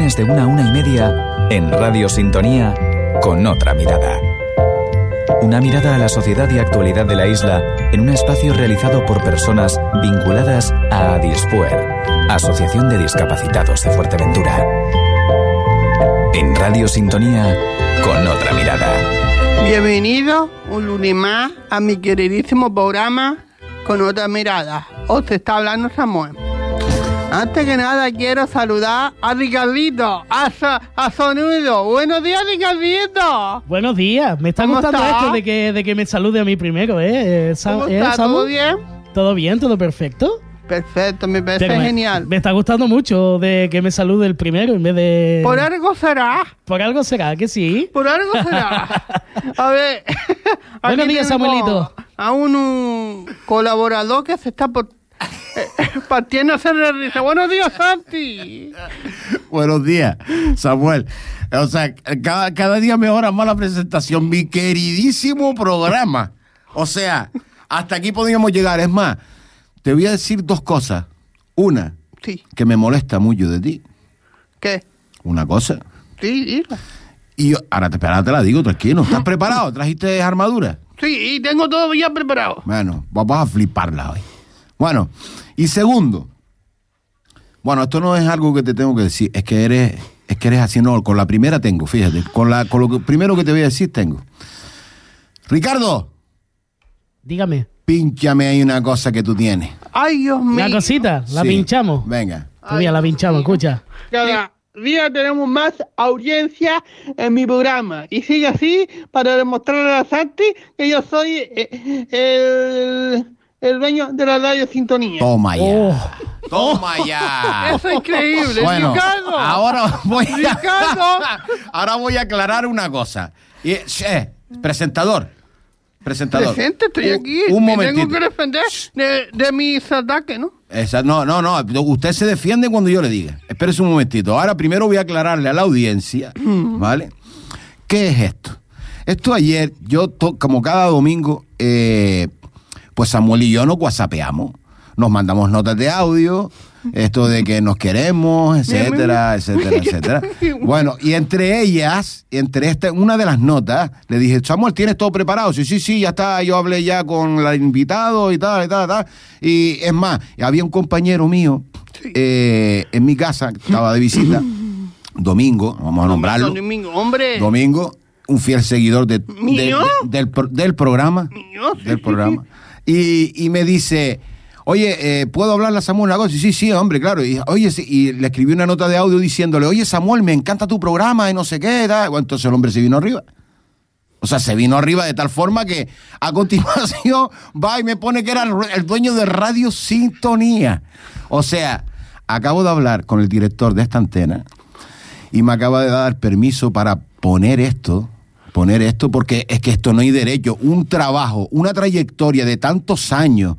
viernes de 1 a 1:30 en Radio Sintonía con otra mirada. Una mirada a la sociedad y actualidad de la isla en un espacio realizado por personas vinculadas a Adispuer, Asociación de Discapacitados de Fuerteventura. En Radio Sintonía con otra mirada. Bienvenido un lunes más a mi queridísimo programa con otra mirada. Os está hablando Samuel. Antes que nada quiero saludar a Ricardito, a Sonudo. Buenos días, Ricardito. Buenos días. Me está gustando esto de que me salude a mí primero, ¿eh? ¿Cómo está? ¿Todo bien? ¿Todo bien? ¿Todo perfecto? Perfecto, me parece genial. Me está gustando mucho de que me salude el primero en vez de... Por algo será. Por algo será, que sí. Por algo será. A ver. Buenos días, Samuelito. A un colaborador que se está partiendo a hacer la risa. Buenos días, Santi. Buenos días, Samuel. O sea, cada día mejora más la presentación. Mi queridísimo programa. O sea, hasta aquí podríamos llegar. Es más, te voy a decir dos cosas. Una, sí, que me molesta mucho de ti. ¿Qué? Una cosa. Sí, dila. Y ahora te la digo, tranquilo. ¿Estás preparado? ¿Trajiste armadura? Sí, tengo todo ya preparado. Bueno, vamos a fliparla hoy. Bueno, y segundo, bueno, esto no es algo que te tengo que decir, es que eres así, no, con la primera tengo, fíjate, con lo primero que te voy a decir tengo. Ricardo. Dígame. Pínchame ahí una cosa que tú tienes. Ay, Dios mío. Una cosita, la Sí, pinchamos. Venga. Mira, la pinchamos, escucha. Cada día tenemos más audiencia en mi programa. Y sigue así para demostrarle a Santi que yo soy el dueño de la Radio Sintonía. Toma ya. Oh. Toma ya. Eso es increíble. Bueno, Ricardo. ahora Ricardo. ahora voy a aclarar una cosa. Presentador. Presente, estoy aquí. Un Me momentito. tengo que defender de mis ataques, ¿no? No. Usted se defiende cuando yo le diga. Espérese un momentito. Ahora primero voy a aclararle a la audiencia, ¿vale? ¿Qué es esto? Esto ayer, como cada domingo, pues Samuel y yo nos whatsappeamos. Nos mandamos notas de audio, esto de que nos queremos, etcétera. Bueno, y entre ellas, una de las notas, le dije, Samuel, ¿tienes todo preparado? Sí, ya está, yo hablé ya con el invitado y tal. Y es más, había un compañero mío en mi casa, que estaba de visita, Domingo, vamos a nombrarlo. Domingo, un fiel seguidor del programa. Del programa. Y me dice... Oye, ¿puedo hablarle a Samuel una cosa? Sí, hombre, claro. Y le escribí una nota de audio diciéndole, oye, Samuel, me encanta tu programa y no sé qué. Bueno, entonces el hombre se vino arriba. O sea, se vino arriba de tal forma que a continuación va y me pone que era el dueño de Radio Sintonía. O sea, acabo de hablar con el director de esta antena y me acaba de dar permiso para poner esto, porque es que esto no hay derecho. Un trabajo, una trayectoria de tantos años,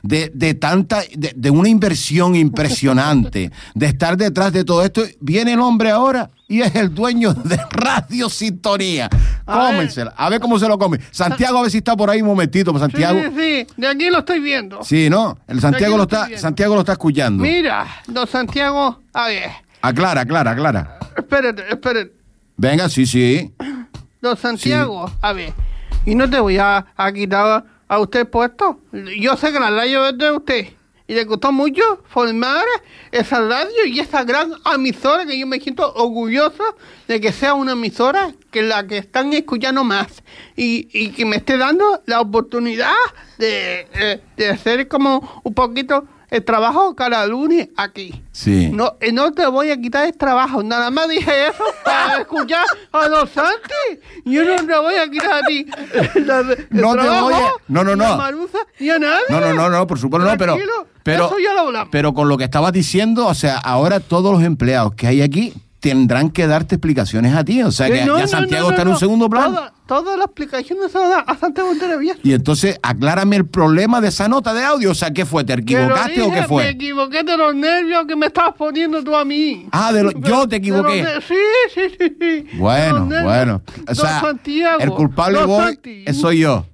de una inversión impresionante, de estar detrás de todo esto. Viene el hombre ahora y es el dueño de Radio Sintonía. Cómensela, a ver cómo se lo come. Santiago, a ver si está por ahí un momentito. Santiago. Sí, de aquí lo estoy viendo. Sí, ¿no? Santiago lo está escuchando. Mira, don Santiago, a ver. Aclara. Espérate. Venga, sí. Don Santiago, sí. A ver, y no te voy a quitar a usted puesto. Yo sé que la radio es de usted y le costó mucho formar esa radio y esa gran emisora que yo me siento orgulloso de que sea una emisora que la que están escuchando más y que me esté dando la oportunidad de hacer como un poquito el trabajo cada lunes aquí. Sí. No te voy a quitar el trabajo. Nada más dije eso para escuchar a los Santi. Yo no te voy a quitar a ti. No te voy a... No. A Maruza ni a nadie. No, por supuesto no, pero eso ya lo hablamos. Pero con lo que estabas diciendo, o sea, ahora todos los empleados que hay aquí tendrán que darte explicaciones a ti. O sea, que ya Santiago está en un segundo plano. Todas las explicaciones se las da a Santiago Entrevía. Y entonces, aclárame el problema de esa nota de audio. O sea, ¿qué fue? ¿Te equivocaste o qué fue? Me equivoqué de los nervios que me estabas poniendo tú a mí. Yo te equivoqué. Sí. Bueno. O sea, Santiago, el culpable soy yo.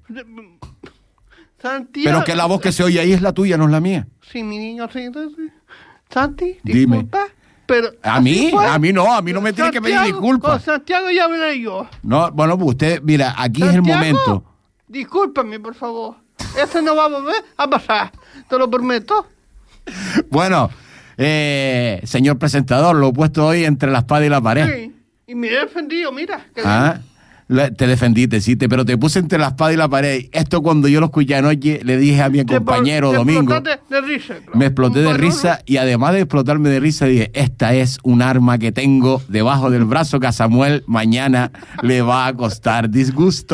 Santiago. Pero que la voz que se oye ahí es la tuya, no es la mía. Sí, mi niño, sí. Santi, Dime. disculpa. Pero ¿A mí? A mí no me tiene que pedir disculpas. Con Santiago ya hablé yo. No, bueno, pues usted, mira, aquí Santiago, es el momento. Discúlpame, por favor. Eso no va a volver a pasar. Te lo prometo. Bueno, señor presentador, lo he puesto hoy entre la espada y la pared. Sí. Y me he defendido, mira. Te defendiste, sí, pero te puse entre la espada y la pared. Esto cuando yo lo escuché anoche, le dije a mi compañero Domingo. De risa, claro. Me exploté de risa y además de explotarme de risa, dije, esta es un arma que tengo debajo del brazo que a Samuel mañana le va a costar disgusto.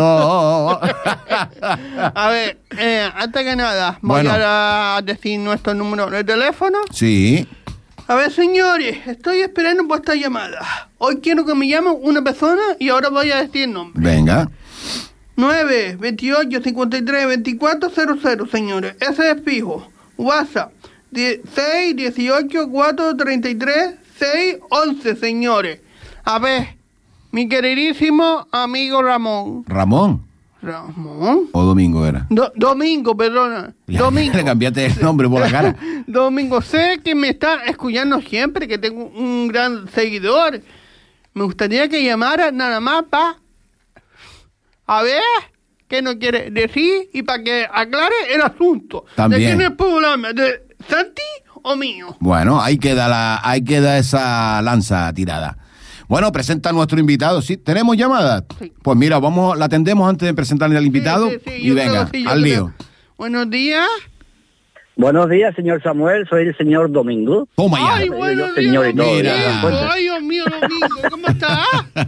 A ver, antes que nada, voy a decir nuestro número de teléfono. Sí. A ver, señores, estoy esperando vuestra llamada. Hoy quiero que me llame una persona y ahora voy a decir el nombre. Venga. 9 28 53 24 00, señores. Ese es fijo. WhatsApp 6 18 4 33 6 11, señores. A ver, mi queridísimo amigo Ramón. ¿Ramón? ¿O Domingo era? Domingo, perdona. Domingo. Le cambiaste el nombre por la cara. Domingo, sé que me está escuchando siempre, que tengo un gran seguidor. Me gustaría que llamara nada más para... A ver, ¿qué nos quiere decir? Y para que aclare el asunto. También. ¿De quién es el programa? ¿De Santi o mío? Bueno, ahí queda esa lanza tirada. Bueno, presenta a nuestro invitado. ¿Sí? ¿Tenemos llamada? Sí. Pues mira, la atendemos antes de presentarle al invitado. Sí, y venga, al lío. Buenos días. Buenos días, señor Samuel. Soy el señor Domingo. Toma ya. Ay, buenos días, señor y todo, Domingo. mira. Ay, Dios mío, Domingo, ¿cómo estás?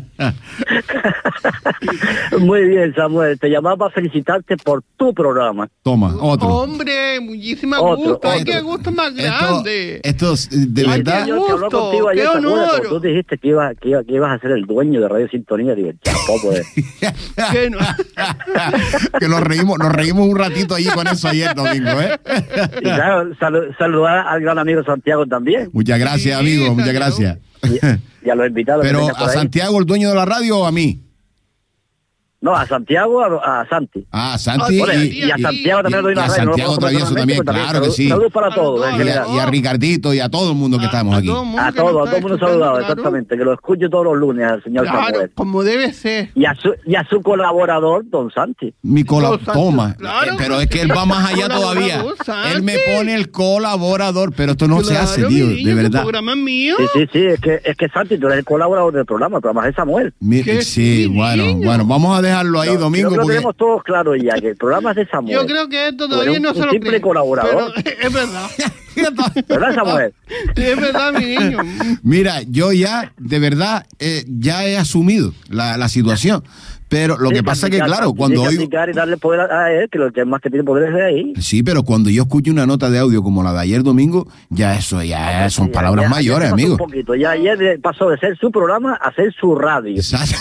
Muy bien, Samuel. Te llamaba para felicitarte por tu programa. Toma, otro. Hombre, muchísimas Otro, gusto. Ay, otro. qué gusto más grande. Esto de Ay, verdad. qué Yo te hablé gusto, contigo ayer, qué ¿te acuerdas? honor. Cuando tú dijiste que ibas a ser el dueño de Radio Sintonía. Digo, chapo, pues. Que no. Que nos reímos un ratito allí con eso ayer, Domingo, ¿eh? Y claro, saludar al gran amigo Santiago también. Muchas gracias, Sí, amigo, muchas Santiago. gracias. Y a los invitados. que Pero tengas por a ahí. Santiago, el dueño de la radio, o a mí. No, a Santiago, a Santi. Ah, a Santi Bueno, Y a Santiago también lo doy y a una radio. no lo Santiago conozco Travieso también, personalmente, claro que sí. Saludos para todos, A en los general. y a Ricardito y a todo el mundo que estamos aquí. todo el mundo A que nos todo está el mundo escuchando, saludado, claro. exactamente, que lo escucho todos los lunes al señor Claro, Samuel. como debe ser. Y a su colaborador, don Santi. Don Santi, Toma, claro. pero es que él va más allá todavía. Colaborador, Él me Santi. pone el colaborador, pero esto no se Claro, hace, tío, mi niño, de tu verdad. programa es mío. Sí, es que Santi, tú eres el colaborador del programa es de Samuel. Que Sí, sí, niño. bueno, vamos a dejarlo ahí, Creo Domingo, que lo porque tenemos todos claro ya, que el programa es de Samuel. Yo creo que esto Tú eres todavía no se un lo simple cree. colaborador. Pero es verdad. ¿Verdad, Samuel? Sí, es verdad, mi niño. mira, yo ya, de verdad, ya he asumido la situación. Pero lo que pasa es que, claro, cuando hoy... oigo... y darle poder a él, que lo que más que tiene poder es de ahí. Sí, pero cuando yo escucho una nota de audio como la de ayer domingo, ya eso ya son palabras Ya mayores, pasó amigo. Un poquito. Ya ayer pasó de ser su programa a ser su radio. Exacto.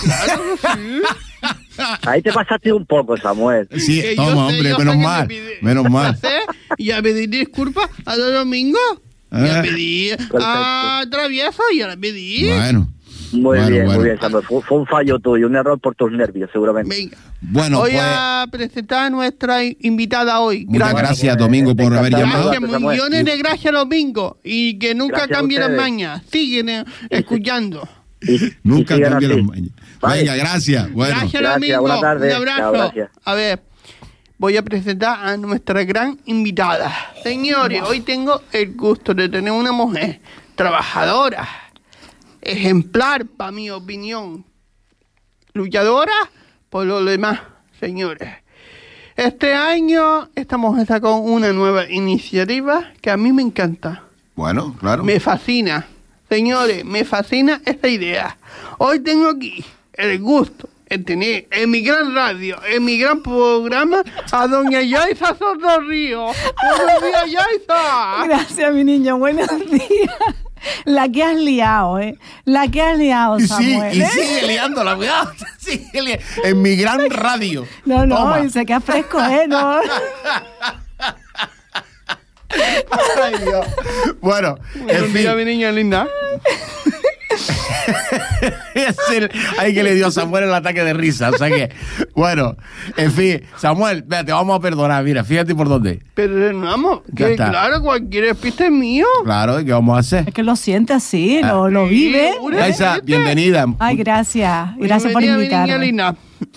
Ahí te pasaste un poco, Samuel. Sí, Que yo toma, sé, hombre, yo menos sé que mal, me pide- menos mal. sé, y a pedir disculpas a los domingos. Y a pedir a Travieso y a la pedir. Bueno, Muy Bueno. bien, Samuel. Fue un fallo tuyo, un error por tus nervios, seguramente. Venga. bueno, Voy pues a presentar a nuestra invitada hoy. muchas gracias, Domingo, por haber Encantado. llamado. Gracias, Samuel. millones de gracias, Domingo. Y que nunca Gracias a cambie las ustedes. mañas. Siguen escuchando. Nunca sigan cambie así. las mañas. Vale. Venga, gracias. Bueno, Gracias, Gracias, Domingo. buenas tardes. Un abrazo. Chao, gracias. A ver, voy a presentar a nuestra gran invitada. Señores, hoy tengo el gusto de tener una mujer trabajadora, ejemplar, para mi opinión, luchadora por lo demás, señores. Este año esta mujer sacó una nueva iniciativa que a mí me encanta. bueno, claro. Me fascina. Señores, me fascina esta idea. Hoy tengo aquí el gusto de tener en mi gran radio, en mi gran programa, a doña Yaisa Soto Ríos. ¡Buenos días, Yaisa! Gracias, mi niño. Buenos días. La que has liado, ¿eh? La que has liado, Y sí, Samuel. y ¿eh? sigue liándola, cuidado. En mi gran radio. No, Toma. y se queda fresco, ¿eh? No. Ay, Dios. Bueno, en Buenos días, fin. mi niña linda. Ahí que le dio a Samuel el ataque de risa. O sea que, bueno, en fin, Samuel, te vamos a perdonar. Mira, fíjate por dónde. Pero vamos, que claro, cualquier despiste es mío. Claro, ¿y qué vamos a hacer? Es que lo siente así, lo vive. Yaisa, bienvenida. Ay, gracias. Gracias por invitarme.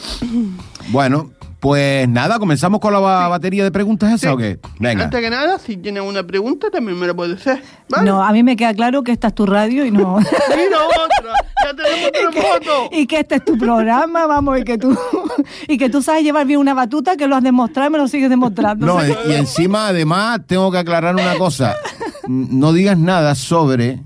Bueno, pues nada, ¿comenzamos con la batería de preguntas esa o qué? Venga. Antes que nada, si tienes una pregunta también me la puedes hacer, ¿vale? No, a mí me queda claro que esta es tu radio y no... Mira otra, ya tenemos otra foto. Y que este es tu programa, vamos, y que tú sabes llevar bien una batuta, que lo has demostrado y me lo sigues demostrando. No, y encima, además, tengo que aclarar una cosa. No digas nada sobre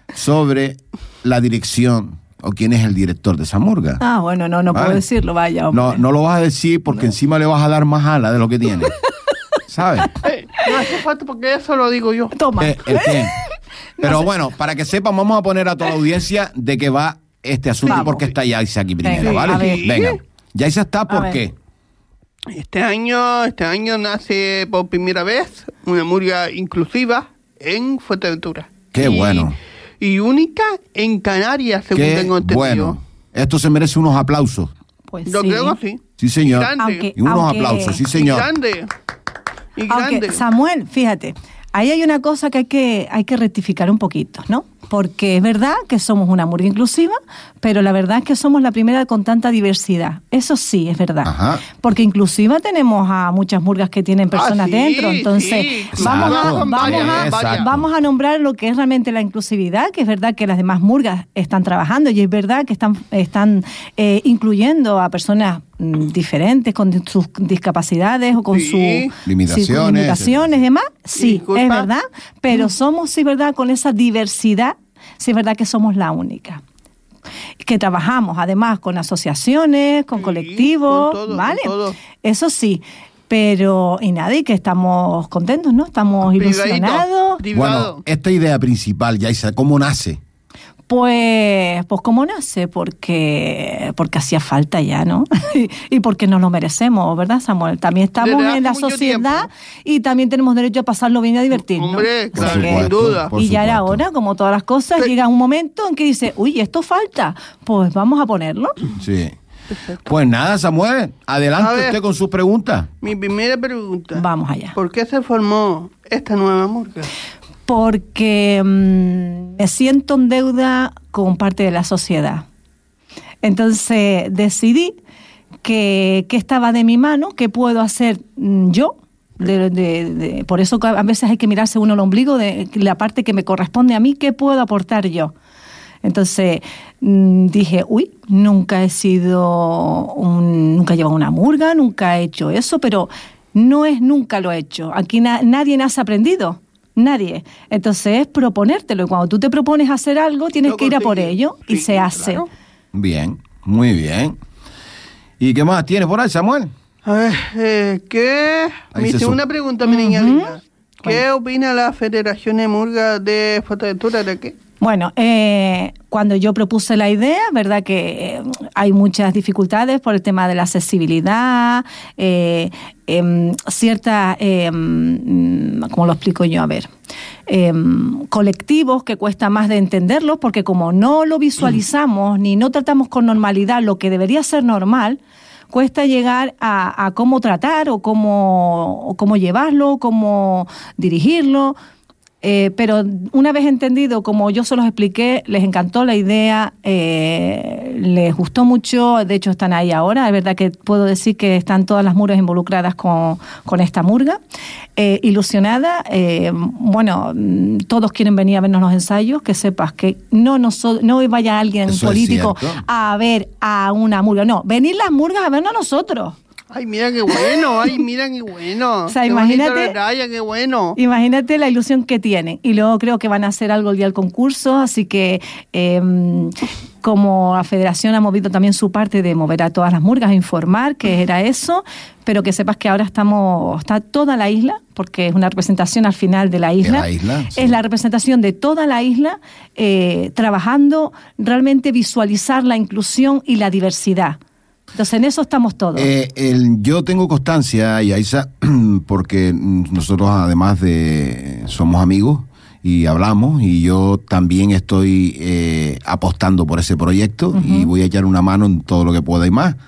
la dirección o quién es el director de esa murga. Ah, bueno, no puedo decirlo, vaya, hombre. No lo vas a decir porque encima le vas a dar más ala de lo que tiene. ¿Sabes? No hace falta porque eso lo digo yo. Toma. Pero bueno, para que sepan, vamos a poner a toda la audiencia de qué va este asunto, porque está Yaisa aquí primero, ¿vale? Venga. Yaisa está, ¿por qué? Este año nace por primera vez una murga inclusiva en Fuerteventura. Qué bueno. Y única en Canarias, según tengo entendido. Bueno, esto se merece unos aplausos. Pues yo creo que sí. Sí, señor. Y unos aplausos, sí, señor. Y grande. Samuel, fíjate, ahí hay una cosa que hay que rectificar un poquito, ¿no? Porque es verdad que somos una murga inclusiva, pero la verdad es que somos la primera con tanta diversidad. Eso sí, es verdad. Ajá. Porque inclusiva tenemos a muchas murgas que tienen personas dentro. Entonces, vamos a nombrar lo que es realmente la inclusividad, que es verdad que las demás murgas están trabajando y es verdad que están incluyendo a personas diferentes con sus discapacidades o con sus limitaciones y demás. Sí, es verdad, pero somos, sí, verdad, con esa diversidad, sí es verdad que somos la única. Que trabajamos además con asociaciones, con colectivos, con todo, ¿vale? Con todo. Eso sí, pero y nada, y que estamos contentos, ¿no? Estamos ilusionados. Bueno, esta idea principal, Yaisa, ¿cómo nace? Pues cómo nace, porque hacía falta ya, ¿no? y porque nos lo merecemos, ¿verdad, Samuel? También estamos en la sociedad y también tenemos derecho a pasarlo bien y a divertirnos. Hombre, claro, sin duda. Y ya era hora, como todas las cosas, llega un momento en que dice, uy, esto falta, pues vamos a ponerlo. Sí. Perfecto. Pues nada, Samuel, adelante usted con sus preguntas. Mi primera pregunta. Vamos allá. ¿Por qué se formó esta nueva murga? Porque me siento en deuda con parte de la sociedad. Entonces decidí que estaba de mi mano, qué puedo hacer yo. Por eso a veces hay que mirarse uno el ombligo de la parte que me corresponde a mí, qué puedo aportar yo. Entonces dije, nunca he llevado una murga, nunca he hecho eso, pero nunca lo he hecho. Aquí nadie nace aprendido. Nadie. Entonces es proponértelo. Y cuando tú te propones hacer algo, tienes que ir a por ello y se hace. Claro. Bien, muy bien. ¿Y qué más tienes por ahí, Samuel? A ver, mi segunda pregunta, mi niña linda. ¿Qué opina la Federación de Murgas de Fuerteventura de qué? Bueno, cuando yo propuse la idea, verdad que hay muchas dificultades por el tema de la accesibilidad, ciertas, ¿cómo lo explico yo? A ver, colectivos que cuesta más de entenderlos, porque como no lo visualizamos ni no tratamos con normalidad lo que debería ser normal, cuesta llegar a cómo tratar o cómo llevarlo, cómo dirigirlo. Pero una vez entendido, como yo se los expliqué, les encantó la idea, les gustó mucho, de hecho están ahí ahora, es verdad que puedo decir que están todas las murgas involucradas con esta murga, ilusionada, bueno, todos quieren venir a vernos los ensayos, que sepas que no vaya alguien político a ver a una murga, no, venir las murgas a vernos a nosotros. Ay, mira qué bueno, mira qué bueno. O sea, imagínate, qué bueno. Imagínate la ilusión que tienen. Y luego creo que van a hacer algo el día del concurso, así que como la federación ha movido también su parte de mover a todas las murgas, a informar que era eso, pero que sepas que ahora está toda la isla, porque es una representación al final de la isla. Sí. Es la representación de toda la isla, trabajando realmente visualizar la inclusión y la diversidad. Entonces, en eso estamos todos. Yo tengo constancia, Yaisa, porque nosotros además somos amigos y hablamos, y yo también estoy apostando por ese proyecto y voy a echar una mano en todo lo que pueda y más.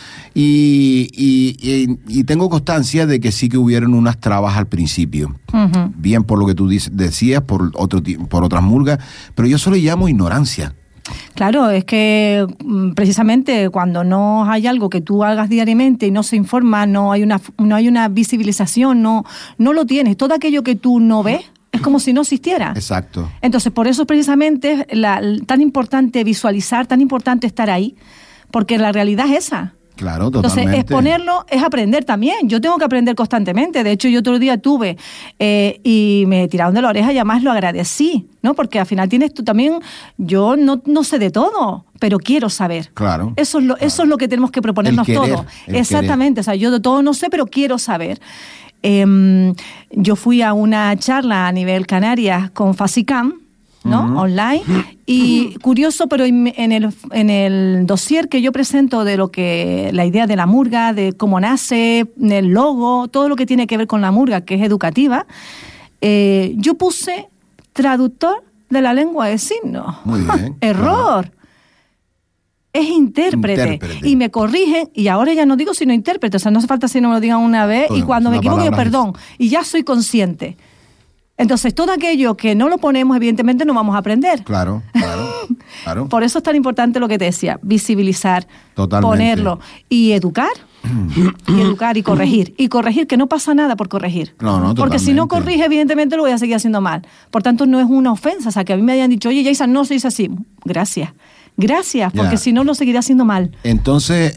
Y tengo constancia de que sí que hubieron unas trabas al principio, bien por lo que tú decías, por otras murgas, pero yo solo llamo ignorancia. Claro, es que precisamente cuando no hay algo que tú hagas diariamente y no se informa, no hay una visibilización, no lo tienes. Todo aquello que tú no ves es como si no existiera. Exacto. Entonces, por eso precisamente tan importante visualizar, tan importante estar ahí, porque la realidad es esa. Claro, totalmente. Entonces, exponerlo es aprender también. Yo tengo que aprender constantemente. De hecho, yo otro día tuve y me tiraron de la oreja y además lo agradecí, ¿no? Porque al final tienes tú también, yo no sé de todo, pero quiero saber. Claro. Eso es lo que tenemos que proponernos todos. Exactamente. Querer. O sea, yo de todo no sé, pero quiero saber. Yo fui a una charla a nivel Canarias con Fasicam, ¿no? Online, y curioso, pero en el dossier que yo presento de lo que la idea de la murga, de cómo nace, el logo, todo lo que tiene que ver con la murga, que es educativa, yo puse traductor de la lengua de signos. Muy bien. Error. Claro. Es intérprete. Y me corrigen, y ahora ya no digo sino intérprete, o sea, no hace falta si no me lo digan una vez, y cuando me equivoco yo perdón, y ya soy consciente. Entonces, todo aquello que no lo ponemos, evidentemente no vamos a aprender. Claro. Por eso es tan importante lo que te decía, visibilizar, totalmente. Ponerlo y educar. Y educar y corregir. Y corregir, que no pasa nada por corregir. No, porque si no corrige, evidentemente lo voy a seguir haciendo mal. Por tanto, no es una ofensa. O sea, que a mí me hayan dicho, oye, Yaisa, no se dice así. Gracias, porque si no lo seguiré haciendo mal. Entonces,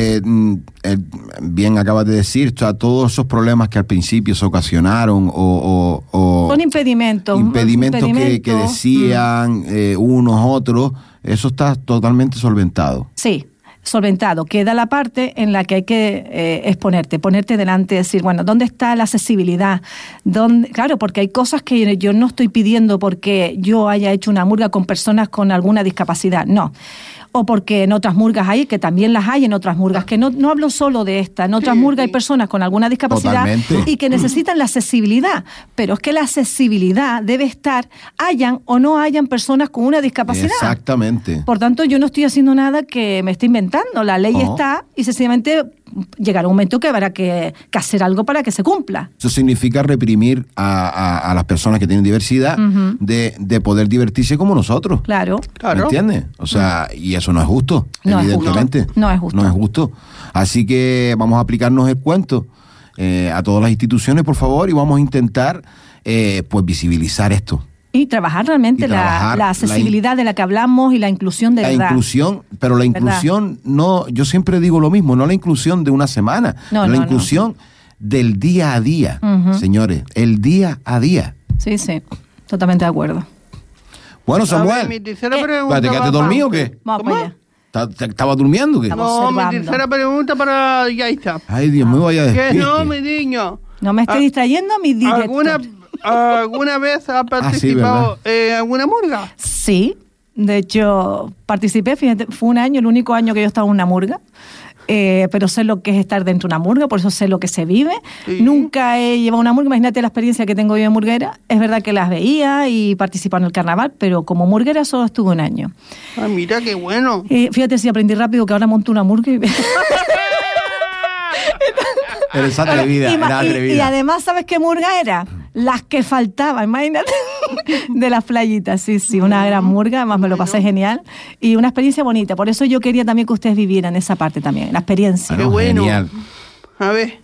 bien acabas de decir, o sea, todos esos problemas que al principio se ocasionaron son impedimentos que decían unos otros, eso está totalmente solventado. Sí, solventado. Queda la parte en la que hay que ponerte delante y decir, bueno, ¿dónde está la accesibilidad? Claro, porque hay cosas que yo no estoy pidiendo porque yo haya hecho una murga con personas con alguna discapacidad, no. O porque en otras murgas hay, que también las hay en otras murgas, que no hablo solo de esta, en otras murgas hay personas con alguna discapacidad y que necesitan la accesibilidad, pero es que la accesibilidad debe estar, hayan o no hayan personas con una discapacidad. Exactamente. Por tanto, yo no estoy haciendo nada que me esté inventando, la ley está y sencillamente llegará un momento que habrá que hacer algo para que se cumpla. Eso significa reprimir a las personas que tienen diversidad de poder divertirse como nosotros. Claro. ¿Me entiendes? O sea, y eso no es justo, evidentemente. No es justo. Así que vamos a aplicarnos el cuento a todas las instituciones, por favor, y vamos a intentar pues visibilizar esto. Y trabajar realmente la accesibilidad de la que hablamos y la inclusión de verdad. La inclusión, pero la inclusión no, yo siempre digo lo mismo, no la inclusión de una semana, la inclusión del día a día, señores, el día a día. Sí, totalmente de acuerdo. Bueno, Samuel, ¿te quedaste dormido o qué? Vamos para allá. ¿Estabas durmiendo o qué? No, mi tercera pregunta para Yaisa. Ay, Dios mío, vaya despierta. Que no, mi niño. No me esté distrayendo, mi director. ¿Alguna vez ha participado en alguna murga? Sí, de hecho participé, fíjate, fue un año, el único año que yo estaba en una murga, pero sé lo que es estar dentro de una murga, por eso sé lo que se vive. Sí. Nunca he llevado una murga, imagínate la experiencia que tengo yo en murguera. Es verdad que las veía y participaba en el carnaval, pero como murguera solo estuve un año. Ah, mira, qué bueno. Fíjate si aprendí rápido que ahora monto una murga y... Eres atrevida, y además, ¿sabes qué murga era? Las que faltaban, imagínate, de las playitas, sí, una gran murga, además me lo pasé genial, y una experiencia bonita, por eso yo quería también que ustedes vivieran esa parte también, la experiencia. Qué bueno. Genial. A ver,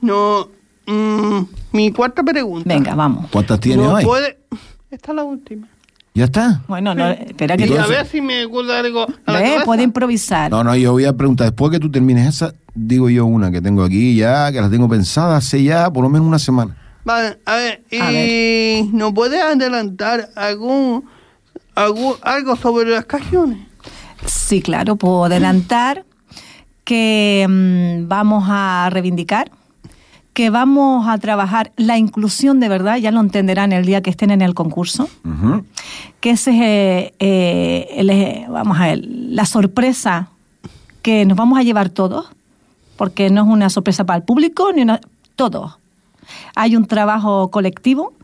mi cuarta pregunta. Venga, vamos. ¿Cuántas tienes hoy? Esta es la última. ¿Ya está? Bueno, no, espera que... Y a ver si me gusta algo. Puede improvisar. No, yo voy a preguntar, después que tú termines esa, digo yo una que tengo aquí ya, que la tengo pensada hace ya por lo menos una semana. Vale, a ver, ¿nos puedes adelantar algo sobre las canciones? Sí, claro, puedo adelantar que vamos a reivindicar, que vamos a trabajar la inclusión de verdad, ya lo entenderán el día que estén en el concurso, que ese es vamos a ver, la sorpresa que nos vamos a llevar todos, porque no es una sorpresa para el público, todos. Hay un trabajo colectivo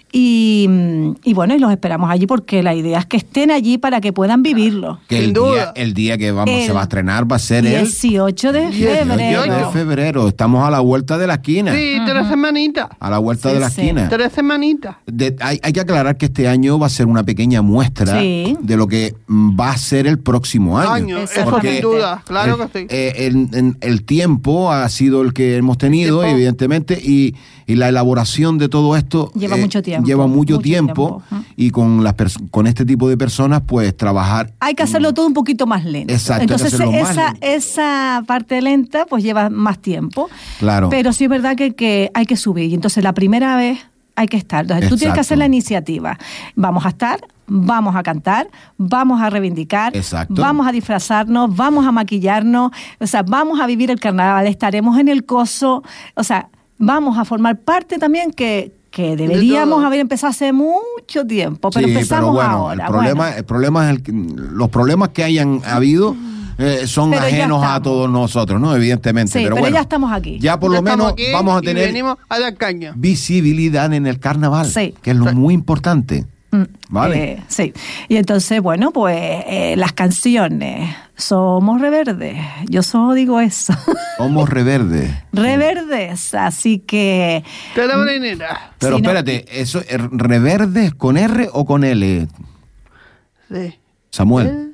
Y bueno, y los esperamos allí porque la idea es que estén allí para que puedan vivirlo. Que el día que se va a estrenar va a ser el 18 de febrero. 18 de febrero. Estamos a la vuelta de la esquina. Sí, 3 semanitas. A la vuelta de la esquina. 3 semanitas. Hay que aclarar que este año va a ser una pequeña muestra de lo que va a ser el próximo año. Eso sin duda, claro que sí. El tiempo ha sido el que hemos tenido, evidentemente, y la elaboración de todo esto lleva mucho tiempo. Lleva mucho tiempo. Y con este tipo de personas, pues trabajar. Hay que hacerlo todo un poquito más lento. Exacto. Entonces esa parte lenta pues lleva más tiempo. Claro. Pero sí es verdad que hay que subir. Y entonces la primera vez hay que estar. Entonces tú tienes que hacer la iniciativa. Vamos a estar, vamos a cantar, vamos a reivindicar, vamos a disfrazarnos, vamos a maquillarnos, o sea, vamos a vivir el carnaval, estaremos en el coso, o sea, vamos a formar parte también que deberíamos haber empezado hace mucho tiempo, pero empezamos ahora. El problema es los problemas que hayan habido son ajenos a todos nosotros, ¿no? Evidentemente. Sí, pero bueno, ya estamos aquí. Ya por lo menos vamos a tener visibilidad en el carnaval, que es lo muy importante. ¿Vale? Sí. Y entonces, bueno, pues las canciones. Somos reverdes. Yo solo digo eso. Somos reverdes. Reverdes, así que... Pero espérate, ¿eso reverdes con R o con L? Sí. Samuel.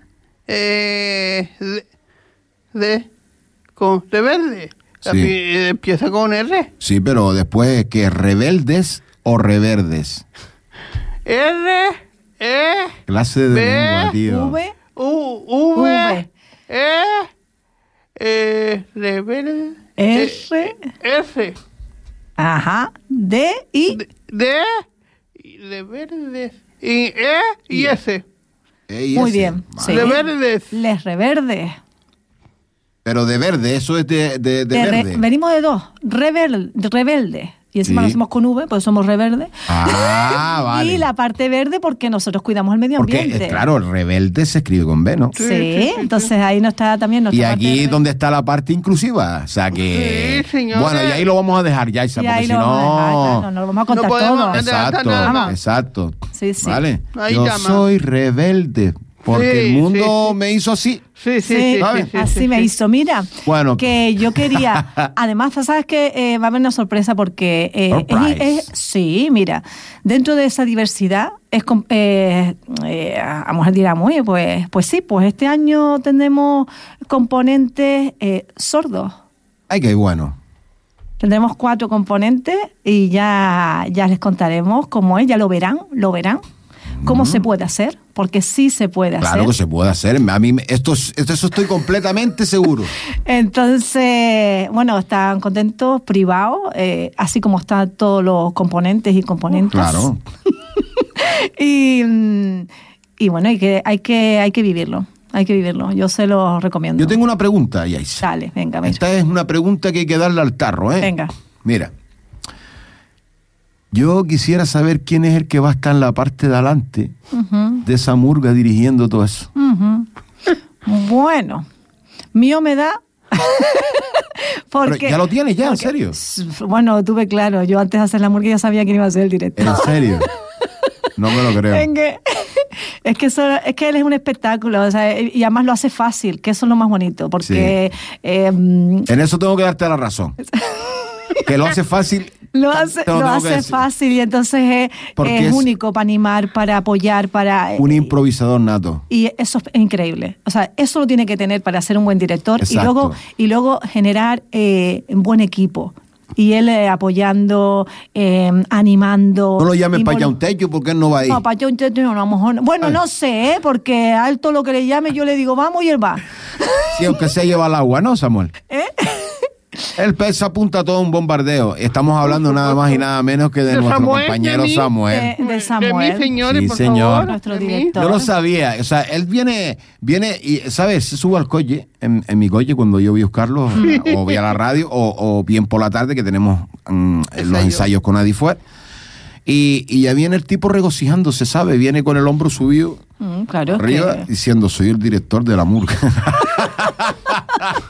Con reverde. Empieza con R. Sí, pero después, ¿qué? ¿Rebeldes o reverdes? Clase de lengua, tío. Rebelde. R. Ajá. D y reverdes. Y y S. Muy bien. Sí. Reverdes. Les reverdes. Pero de verde, eso es de verde. Venimos de dos. Rebelde. Y encima lo hacemos con V, pues somos reverdes. Vale. Y la parte verde porque nosotros cuidamos el medio ambiente. Porque, claro, rebelde se escribe con B, ¿no? Sí, entonces ahí no está también nuestra Y aquí donde está la parte inclusiva. O sea que... Sí, señores. Bueno, y ahí lo vamos a dejar, Yaisa, porque si no... No lo vamos a contar todo. Exacto. Sí. ¿Vale? Yo soy rebelde. Porque el mundo me hizo así. Sí. Así me hizo. Mira, que yo quería... Además, ¿sabes qué? Va a haber una sorpresa porque... sí, mira. Dentro de esa diversidad, a mujer dirá, muy pues sí, pues este año tenemos componentes sordos. Ay, qué bueno. Tendremos 4 componentes y ya les contaremos cómo es, ya lo verán. ¿Cómo se puede hacer? Porque sí se puede hacer. Claro que se puede hacer. A mí eso estoy completamente seguro. Entonces, bueno, están contentos, privados, así como están todos los componentes y componentes. Claro. y bueno, hay que vivirlo. Hay que vivirlo. Yo se lo recomiendo. Yo tengo una pregunta, Yaisa. Dale, venga. Esta es una pregunta que hay que darle al tarro, ¿eh? Venga. Mira. Yo quisiera saber quién es el que va a estar en la parte de adelante de esa murga dirigiendo todo eso. Bueno, mío me da... Pero ya lo tienes ya, ¿en serio? Bueno, tuve claro. Yo antes de hacer la murga ya sabía quién iba a ser el director. ¿En serio? No me lo creo. Es que él es un espectáculo, o sea, y además lo hace fácil, que eso es lo más bonito, porque... en eso tengo que darte la razón. Que lo hace fácil... Lo hace fácil y entonces es único para animar, para apoyar, para... Un improvisador nato. Y eso es increíble. O sea, eso lo tiene que tener para ser un buen director y luego generar un buen equipo. Y él apoyando, animando. No lo llames para allá un techo porque él no va a ir. No, para allá un techo no, a lo mejor. Bueno, no sé, porque a él todo lo que le llame yo le digo vamos y él va. Sí, aunque se lleva el agua, ¿no, Samuel? El pez apunta a todo un bombardeo. Estamos hablando nada más y nada menos que de nuestro compañero Samuel. De Samuel. De mí, señores, sí, por señor. favor. Nuestro director. Yo lo sabía. O sea, él viene y, ¿sabes? Se sube al coche, en mi coche, cuando yo voy a buscarlo, o voy a la radio, o bien por la tarde, que tenemos los ensayos con Adifuer. Y ya viene el tipo regocijándose, ¿sabe? Viene con el hombro subido claro, arriba, diciendo, soy el director de la murga.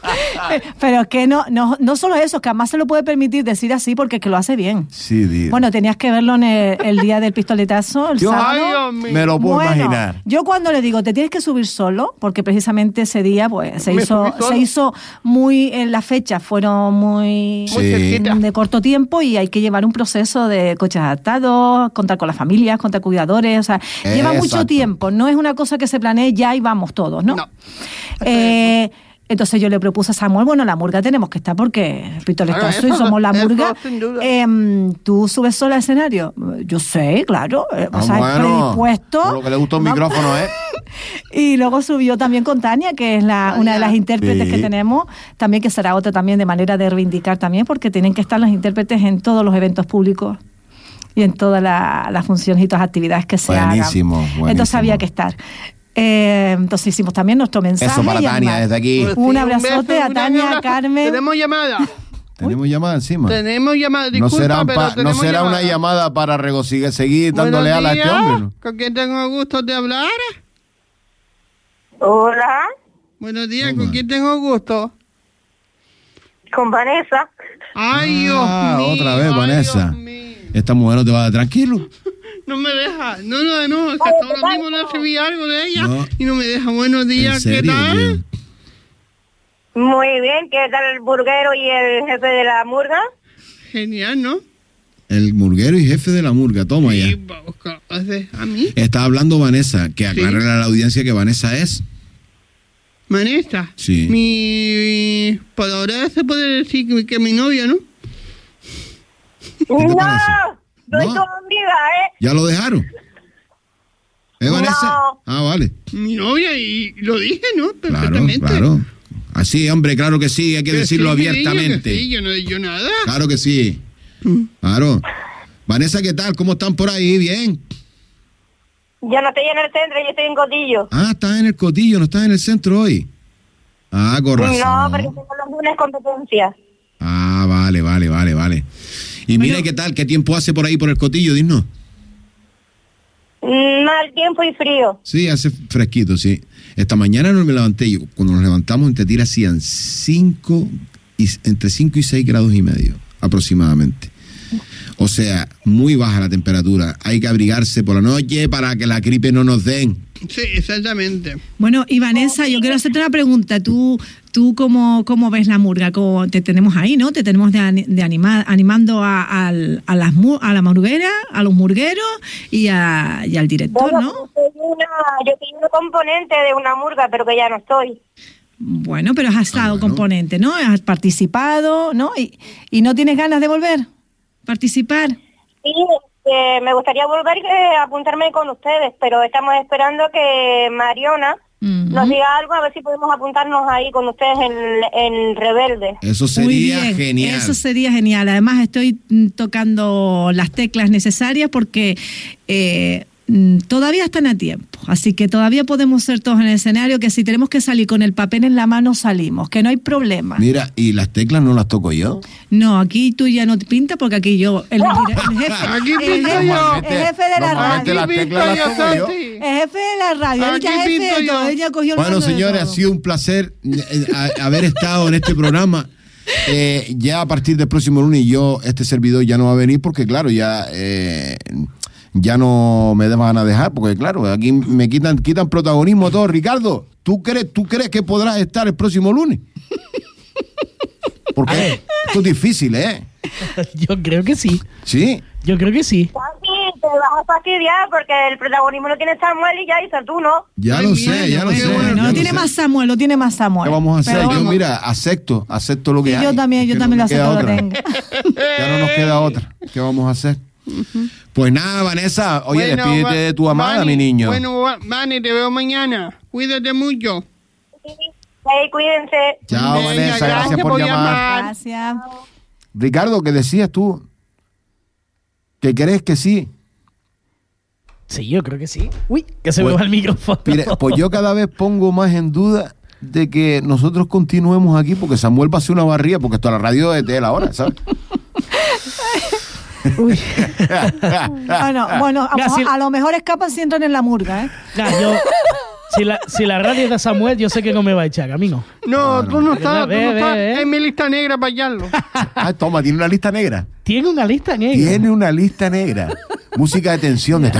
Pero es que no solo eso, que además se lo puede permitir decir así porque es que lo hace bien. Sí, tío. Bueno, tenías que verlo en el día del pistoletazo, el sábado. Ay, Dios mío. Me lo puedo imaginar. Yo cuando le digo, te tienes que subir solo, porque precisamente ese día pues se Me subí solo. hizo muy, las fechas fueron muy Sí. cerquita. de corto tiempo y hay que llevar un proceso de coches adaptados, contar con las familias, contar cuidadores, o sea, lleva mucho Exacto. tiempo, no es una cosa que se planee ya y vamos todos, ¿no? No. Entonces yo le propuse a Samuel, bueno, la murga tenemos que estar porque el pistoletazo Claro, y somos la eso murga. sin duda. ¿Tú subes sola al escenario? Yo sé, claro. O sea, predispuesto. Por lo que le gusta un micrófono, ¿eh? Y luego subió también con Tania, que es una de las intérpretes Sí. que tenemos, también que será otra también de manera de reivindicar también, porque tienen que estar los intérpretes en todos los eventos públicos y en todas las funciones y todas las actividades que se Buenísimo, hagan. buenísimo. Entonces había que estar. Entonces hicimos también nuestro mensaje. Eso para y Tania, animar. desde aquí. Pues Un sí, abrazote beso, a un Tania, abrazo. a Carmen. Tenemos llamada. Tenemos llamada encima. Tenemos llamada. No Disculpa, será, pero no tenemos será una llamada. llamada para seguir dándole Buenos ala a este días. hombre, ¿no? ¿Con quién tengo el gusto de hablar? Hola, Buenos días, Toma. ¿con quién tengo el gusto? con Vanessa. Ay, Dios mío. Otra vez, ay, Vanessa. Dios mío. Esta mujer no te va a dar tranquilo. No me deja. No, es que hasta ahora mismo no recibí algo de ella No. y no me deja. Buenos ¿En días, ¿qué serio, tal? tío? Muy bien, ¿qué tal el burguero y el jefe de la murga? Genial, ¿no? El murguero y jefe de la murga, toma ya. Sí, vamos, a mí. Está hablando Vanessa, que aclare a la audiencia que Vanessa es. Vanessa. Sí. Por ahora se puede decir que mi novia, ¿no? te No, parece? soy ¿No? tu amiga, ¿Ya lo dejaron? Vanessa? No. Ah, vale. Mi novia y lo dije, ¿no? Claro, Perfectamente. claro. Así, hombre, claro que sí, hay que decirlo sí, que abiertamente. sí, yo no he dicho nada. Claro que sí. Claro. Vanessa, ¿qué tal? ¿Cómo están por ahí? ¿Bien? Yo no estoy en el centro, yo estoy en Cotillo. Ah, estás en el Cotillo, no estás en el centro hoy. Ah, con razón. No, porque tengo los lunes competencias. Ah, vale. Y mira, ¿qué tal? ¿Qué tiempo hace por ahí, por el Cotillo? Dinos. Mal tiempo y frío. Sí, hace fresquito, sí. Esta mañana no me levanté. Cuando nos levantamos en Tetira hacían entre 5 y 6 grados y medio, aproximadamente. O sea, muy baja la temperatura. Hay que abrigarse por la noche para que la gripe no nos den. Sí, exactamente. Bueno, y Vanessa, yo quiero hacerte una pregunta. ¿Tú cómo ves la murga? Te tenemos ahí, ¿no? Te tenemos animando a la murguera, a los murgueros y al director, Bueno, ¿no? yo soy una componente de una murga, pero que ya no estoy. Bueno, pero has estado bueno. componente, ¿no? Has participado, ¿no? Y no tienes ganas de volver a participar. Sí, me gustaría volver a apuntarme con ustedes, pero estamos esperando que Mariona nos diga algo, a ver si podemos apuntarnos ahí con ustedes en Rebelde. Eso Muy sería bien, genial. eso sería genial. Además estoy tocando las teclas necesarias porque todavía están a tiempo, así que todavía podemos ser todos en el escenario, que si tenemos que salir con el papel en la mano salimos, que no hay problema. Mira, y las teclas no las toco yo. No, aquí tú ya no te pintas porque aquí yo, el jefe, Aquí el pinto jefe, yo. el jefe de la Normalmente radio. las Aquí teclas pinto las yo, toco yo. Santi. El jefe de la radio, él ya Aquí jefe pinto de todo, yo. él ya cogió el Bueno, mando de señores, ha todo. sido un placer haber estado en este programa. Ya a partir del próximo lunes este servidor ya no va a venir porque, claro, ya no me van a dejar porque, claro, aquí me quitan protagonismo a todos. Ricardo, ¿tú crees que podrás estar el próximo lunes? Porque esto es difícil, ¿eh? Yo creo que sí. Sí. Yo creo que sí. Santi, te vas a fastidiar porque el protagonismo lo tiene Samuel y ya hizo tú, ¿no? Ya Ay, lo mira, sé, ya lo qué sé. bueno. ya No, lo tiene sé. más Samuel, lo tiene más Samuel. ¿Qué vamos a hacer? Pero Yo, vamos. mira, acepto lo que Y hay. yo también Que lo no me queda acepto lo otra. tengo. Ya no nos queda otra. ¿Qué vamos a hacer? Pues nada, Vanessa, oye, Bueno, despídete de tu amada, Vani, mi niño. Bueno, Vani, te veo mañana. Cuídate mucho. Hey, cuídense. Chao, Venga, Vanessa, gracias por llamar. Gracias. Ricardo, ¿qué decías tú? ¿Que crees que sí? Sí, yo creo que sí. Uy, que se Pues- me va el micrófono. Mire, pues yo cada vez pongo más en duda de que nosotros continuemos aquí porque Samuel va a hacer una barría porque esto a la radio es de él ahora, ¿sabes? Uy. Bueno, Mira, si- a lo mejor escapan si entran en la murga, ¿eh? Ya, yo, Si la radio de Samuel, yo sé que no me va a echar, camino. No, tú no estás Ve. en mi lista negra para hallarlo. Toma, tiene una lista negra. Tiene una lista negra. Tiene una lista negra. Música de tensión de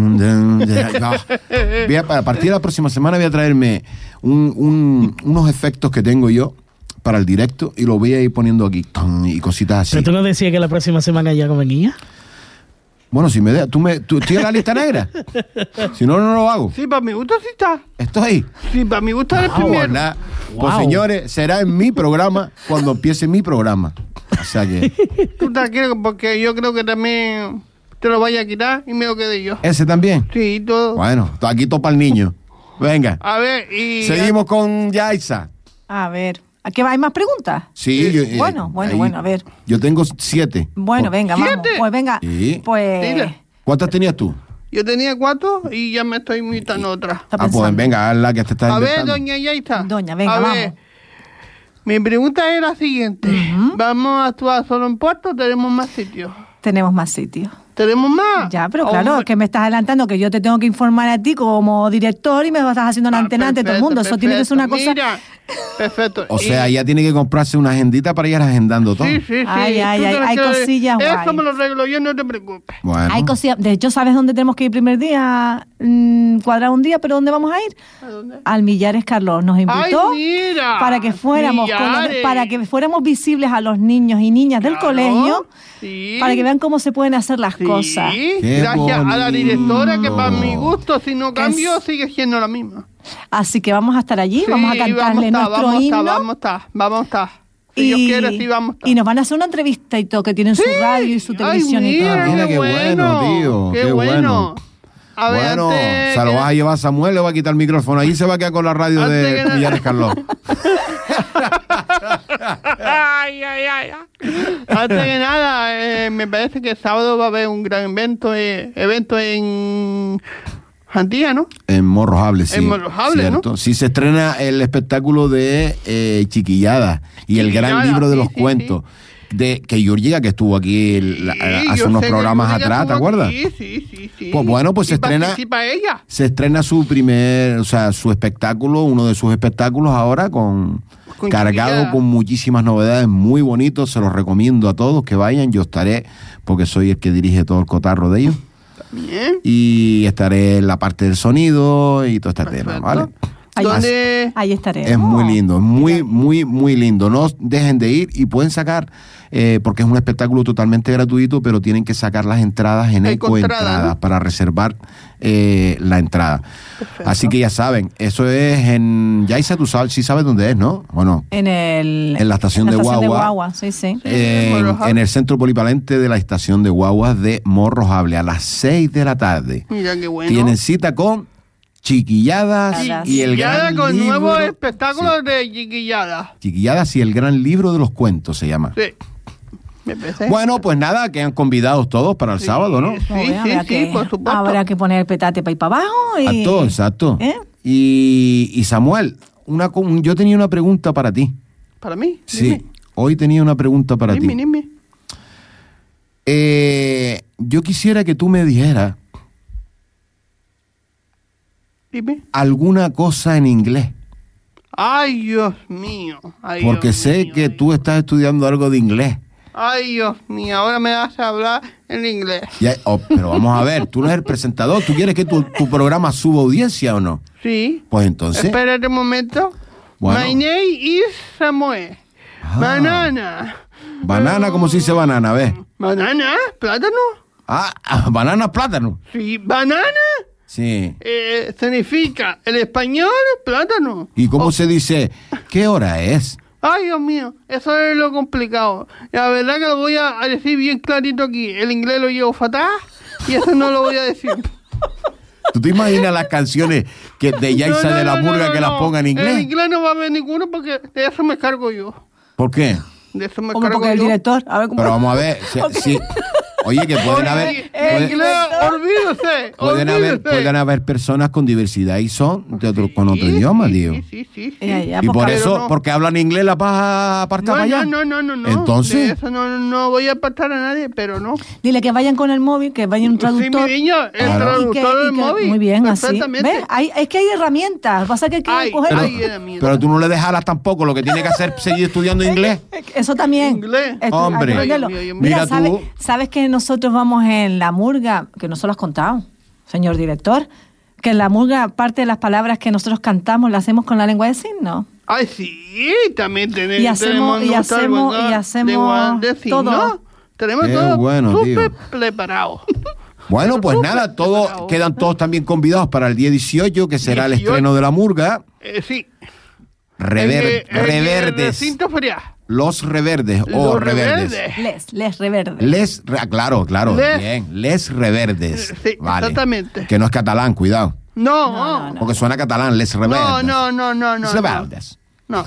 a partir de la próxima semana voy a traerme unos efectos que tengo yo para el directo y lo voy a ir poniendo aquí y cositas así. ¿Pero tú no decías que la próxima semana ya no venía? Bueno, si me dejas, ¿tú tienes la lista negra? Si no, no lo hago. Sí, para mi gusto sí está. Estoy. Sí, para mi gusto es el primero. Pues señores, será en mi programa cuando empiece mi programa. O sea que... Tú tranquilo, porque yo creo que también te lo vaya a quitar y me lo quedé yo. ¿Ese también? Sí, todo. Bueno, aquí topa el niño. Venga. A ver, y... Seguimos con Yaisa. A ver, ¿a qué va? ¿Hay más preguntas? Sí. Bueno, a ver. Yo tengo 7. Bueno, venga, vamos. ¿7? Pues venga, Sí. pues... Dile. ¿Cuántas tenías tú? Yo tenía 4 y ya me estoy imitando otra. Está Pues pensando. venga, hazla que te estás A ver, inventando. doña Yaita. Doña, venga, a vamos. ver, mi pregunta es la siguiente. ¿Vamos a actuar solo en Puerto o tenemos más sitios? Tenemos más sitios. ¿Tenemos más? Ya, pero claro, Hombre. que me estás adelantando que yo te tengo que informar a ti como director y me estás haciendo una antena ante todo el mundo. Eso tiene que ser una cosa... Mira, perfecto. O sea, ya tiene que comprarse una agendita para ir agendando todo. Sí. Ay, Tú hay tranquila, cosillas Eso guay. me lo arreglo yo, no te preocupes. Bueno. Hay cosillas. De hecho, ¿sabes dónde tenemos que ir primer día? Cuadrar un día, pero ¿dónde vamos a ir? ¿A dónde? Al Millares Carlos. Nos invitó Ay, mira. para que fuéramos Millares. para que fuéramos visibles a los niños y niñas del Claro, colegio, sí. para que vean cómo se pueden hacer las Sí, cosas. Qué gracias a la bonito. directora que para mi gusto, si no cambio, sigue siendo la misma. Así que vamos a estar allí, Sí, vamos a cantarle nuestro himno. Vamos a estar. Si Dios quiere, sí vamos a estar. Y nos van a hacer una entrevista y todo, que tienen su radio y su televisión Ay, y todo. Mira, qué bueno, tío, Qué qué bueno. A ver, Bueno, antes se lo que- vas a llevar a Samuel, le va a quitar el micrófono. Allí se va a quedar con la radio Antes de que nada- Millares Carlos. Ay. Antes que nada, me parece que el sábado va a haber un gran evento en Jandía, ¿no? En Morrojable, sí. En Morrojable, ¿cierto? ¿no? Sí, se estrena el espectáculo de Chiquillada y el gran Chiquillada, libro de sí, los sí, cuentos. De que Yurgiga, que estuvo aquí hace yo unos sé que programas Yurgiga atrás, ¿te estuvo acuerdas? aquí, Sí. Pues bueno, pues se Y estrena- participa ella. Se estrena su espectáculo, uno de sus espectáculos ahora con cargado Chiquillada. con muchísimas novedades, muy bonitos, se los recomiendo a todos que vayan, yo estaré porque soy el que dirige todo el cotarro de ellos Bien. y estaré en la parte del sonido y todo este tema, Perfecto. ¿vale? ¿Dónde? Ahí estaremos. Es muy lindo, muy lindo. No dejen de ir y pueden sacar, porque es un espectáculo totalmente gratuito, pero tienen que sacar las entradas en Ecoentrada, Ecoentrada, ¿no? para reservar la entrada. Perfecto. Así que ya saben, eso es en Yaisa, tú sabes, sí sabes dónde es, ¿no? Bueno, En la estación de Guagua. Sí. en el centro polivalente de la estación de guaguas de Morrojable a las 6 de la tarde. Mira qué bueno. Tienen cita con Chiquilladas y el Chiquillada gran con libro. nuevos espectáculos Sí. de Chiquillada. Chiquilladas y el gran libro de los cuentos se llama. Sí. Me parece. Bueno, pues nada, quedan convidados todos para el sábado, ¿no? Sí, por supuesto. Habrá que poner el petate para ir para abajo. Y... Exacto. ¿Eh? Y Samuel, yo tenía una pregunta para ti. ¿Para mí? Sí, hoy tenía una pregunta para ti. Dime. Yo quisiera que tú me dijeras Dime. alguna cosa en inglés, Ay, Dios mío. porque sé que tú estás estudiando algo de inglés. Ay, Dios mío, ahora me vas a hablar en inglés. Pero vamos a ver, tú no eres el presentador, ¿tú quieres que tu programa suba audiencia o no? Sí. Pues entonces... Espérate un momento. Bueno. My name is Samuel. Ah. Banana. ¿Cómo se dice banana? ¿Ves? ¿Banana? ¿Plátano? Banana, plátano. Sí, banana Sí. significa el español plátano. ¿Y cómo se dice? ¿Qué hora es? Ay, Dios mío, eso es lo complicado. La verdad que lo voy a decir bien clarito aquí. El inglés lo llevo fatal y eso no lo voy a decir. ¿Tú te imaginas las canciones de Yaisa de la Murga que las pongan en En inglés? inglés no va a haber ninguno porque de eso me cargo yo. ¿Por qué? De eso me Como cargo porque el yo. director. A ver cómo. Pero vamos a ver, Oye, que pueden haber... Pueden haber personas con diversidad y son con otro idioma, tío. Sí. Y por eso, porque hablan inglés, la vas a apartar para allá. No. Entonces... De eso no voy a apartar a nadie, pero no. Dile que vayan con el móvil, que vayan un traductor. Sí, mi niño, el traductor del móvil. Muy bien, así. Perfectamente. ¿Ves? Es que hay herramientas. Pasa que hay que coger... Pero tú no le dejas tampoco. Lo que tiene que hacer es seguir estudiando inglés. Eso también. Inglés. Hombre. Mira, tú. ¿sabes que nosotros vamos en la murga? Que no se lo has contado, señor director. Que en la murga, parte de las palabras que nosotros cantamos, las hacemos con la lengua de signos. Ay, sí, también tenemos y hacemos todo. Tenemos Qué todo bueno, súper preparado. Bueno, pues nada, quedan todos también convidados para el día 18, que será el estreno de la murga. Sí. Reverdes. Los reverdes o reverdes. Les reverdes. Claro, bien. Les reverdes. Sí, vale. Exactamente. Que no es catalán, cuidado. No. Porque suena catalán, les reverdes. No. Les reverdes. No.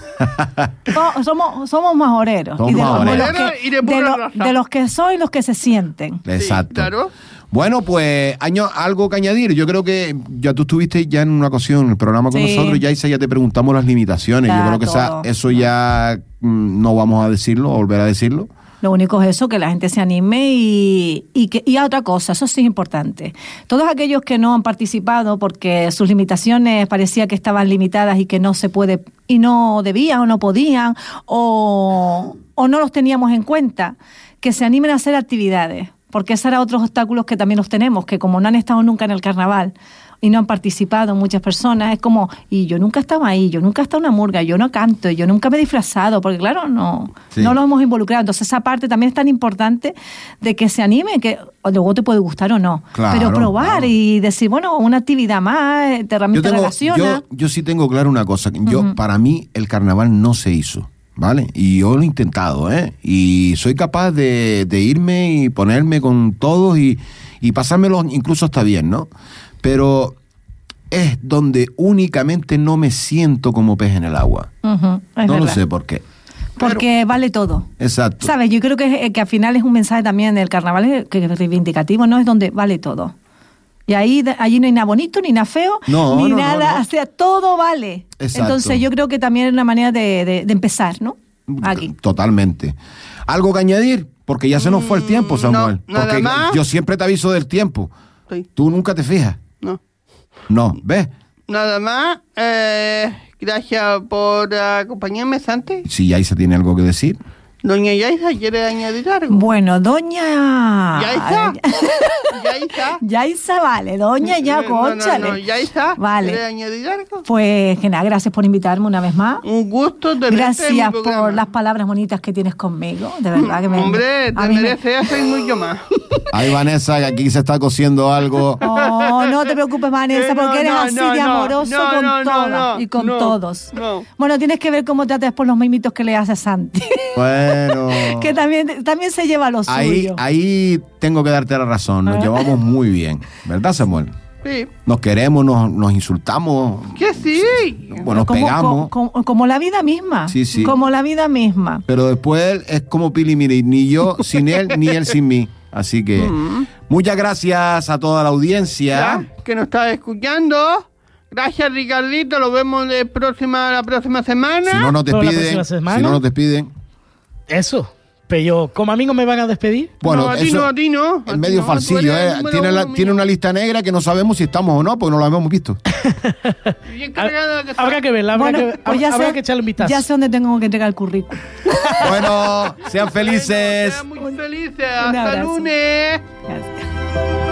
Somos majoreros. Somos majoreros. De los que son y los que se sienten. Exacto. Sí, claro. Bueno, pues, algo que añadir. Yo creo que ya tú estuviste ya en una ocasión en el programa con nosotros, ya te preguntamos las limitaciones. Yo creo que eso ya no vamos a decirlo, volver a decirlo. Lo único es eso, que la gente se anime y a otra cosa, eso sí es importante. Todos aquellos que no han participado porque sus limitaciones parecía que estaban limitadas y que no se puede, y no debían o no podían, o no los teníamos en cuenta, que se animen a hacer actividades, porque esos eran otros obstáculos que también los tenemos, que como no han estado nunca en el carnaval y no han participado muchas personas, es como, y yo nunca estaba ahí, yo nunca he estado en una murga, yo no canto, yo nunca me he disfrazado, porque claro, no lo hemos involucrado. Entonces esa parte también es tan importante de que se anime, que luego te puede gustar o no, pero probar y decir, bueno, una actividad más, te relaciona. Yo sí tengo claro una cosa, para mí el carnaval no se hizo. ¿Vale? Y yo lo he intentado, y soy capaz de irme y ponerme con todos y pasármelo incluso hasta bien, ¿no? Pero es donde únicamente no me siento como pez en el agua. No lo sé por qué. Porque vale todo. Exacto. ¿Sabes? Yo creo que al final es un mensaje también del carnaval que es reivindicativo, ¿no? Es donde vale todo. Y allí no hay nada bonito, ni nada feo, ni nada. No. O sea, todo vale. Exacto. Entonces yo creo que también es una manera de empezar, ¿no? Aquí. Totalmente. ¿Algo que añadir? Porque ya se nos fue el tiempo, Samuel. No, porque más. Yo siempre te aviso del tiempo. Sí. Tú nunca te fijas. No, ¿ves? Nada más. Gracias por acompañarme, Santi. Si Yaisa tiene algo que decir. Doña Yaisa, ¿quiere añadir algo? Bueno, doña... ¿Yaisa? Yaisa, vale. Doña ya, cónchale. No, Yaisa, vale. ¿quiere añadir algo? Pues que nada, gracias por invitarme una vez más. Un gusto tenerte. Gracias por las palabras bonitas que tienes conmigo. De verdad que me... Hombre, te merece eso y mucho más. Ay, Vanessa, que aquí se está cociendo algo. Oh, no te preocupes, Vanessa, porque eres así de amoroso con todas y con todos. No. Bueno, tienes que ver cómo tratas por los mimitos que le hace Santi. Bueno. Que también se lleva lo suyo. Ahí tengo que darte la razón. Nos llevamos muy bien. ¿Verdad, Samuel? Sí. Nos queremos, nos insultamos. ¿Qué sí? Bueno, nos pegamos. Como la vida misma. Sí. Como la vida misma. Pero después es como Pili, mire, ni yo sin él, ni él sin mí. Así que muchas gracias a toda la audiencia. Que nos está escuchando. Gracias, Ricardito. Lo vemos la próxima semana. Si no nos despiden. Eso. Pero como amigos me van a despedir. Bueno, no, a ti no. Es medio falsillo, Tiene una lista negra que no sabemos si estamos o no, porque no lo habíamos visto. Habrá que verla, habrá que echarle un vistazo. Ya sé dónde tengo que entregar el currículum. Bueno, sean felices. Sean muy felices. Hasta lunes. Gracias.